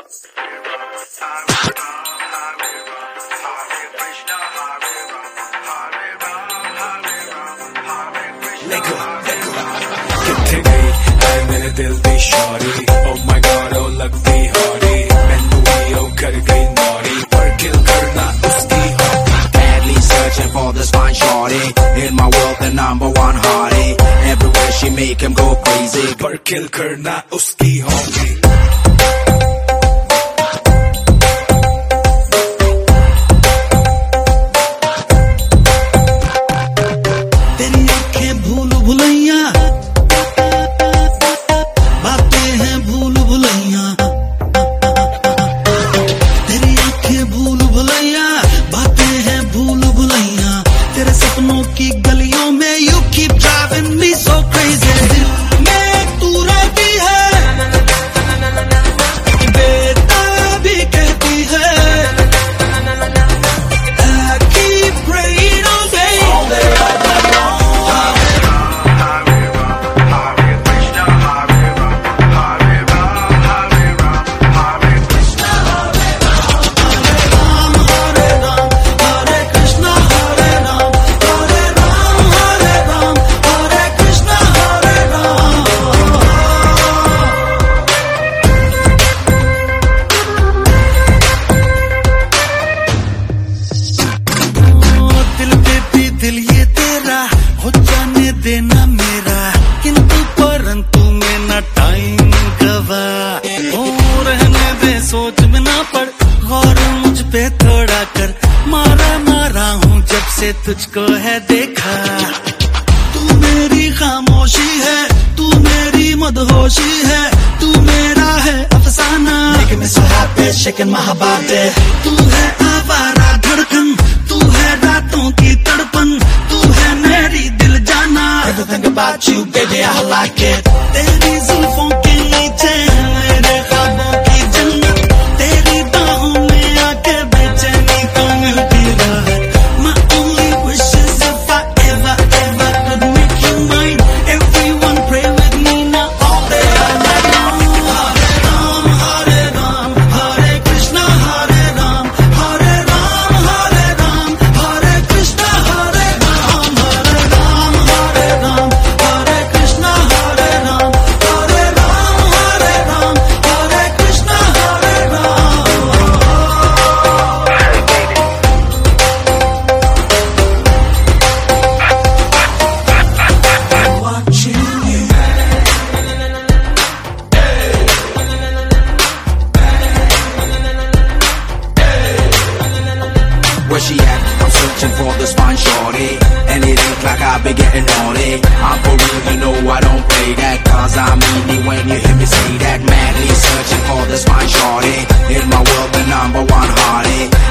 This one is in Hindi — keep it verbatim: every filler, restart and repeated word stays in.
किथे गई है मेरे दिल दी Shauri, oh my god oh लगती हौरी, मैनू भी ओ कर गई नौरी, पर किल करना उसकी hobby. Badly searching for this fine shorty, in my world the number one hottie, everywhere she make him go crazy, पर किल करना उसकी हॉबी. की गलियों में you keep driving me so crazy. मैं तू रहती है, बेटा भी कहती है, I keep praying all day, all day, all day long. Hare Ram, Hare Krishna, Hare Ram, Hare Ram, Hare Ram, Hare Krishna, Hare Ram, Hare Ram, Hare Krishna, Hare Ram. दिल ये तेरा हो जाने देना मेरा, किंतु परंतु में ना टाइम गवा. ओ रहने दे सोच में ना पड़, गौर मुझ पे थोड़ा कर, मारा मारा हूँ जब से तुझको है देखा. तू मेरी खामोशी है, तू मेरी मदहोशी है, तू मेरा है अफसाना. Making me so happy, shaking my body. तू है आवारा धड़कन, तू है रातों की तड़पन, तू है मेरी दिल जाना. Everything about you, baby, I like it. तेरी जुल्फों के नीचे मेरे ख्वाबों की जन्नत, तेरी बाहों में आके बेचैनी को मिलती राहत. My only wish is if I ever, ever could make you mine. Everyone pray with me now all day, all night long. Hare Ram, Hare Ram, Hare Krishna, Hare Ram, Hare Ram, Hare Ram, Hare Krishna, Hare Ram, Hare Ram, Hare Ram, Hare Krishna, Hare Ram, Hare Ram, Hare Ram, Hare Krishna, Hare Ram. Watching you. where she at? I'm searching for this fine shorty, and it ain't like I've been getting naughty. I'm for real, you know I don't play that, cause I mean it when you hear me say that. Madly searching for this fine shorty, in my world the number one hottie,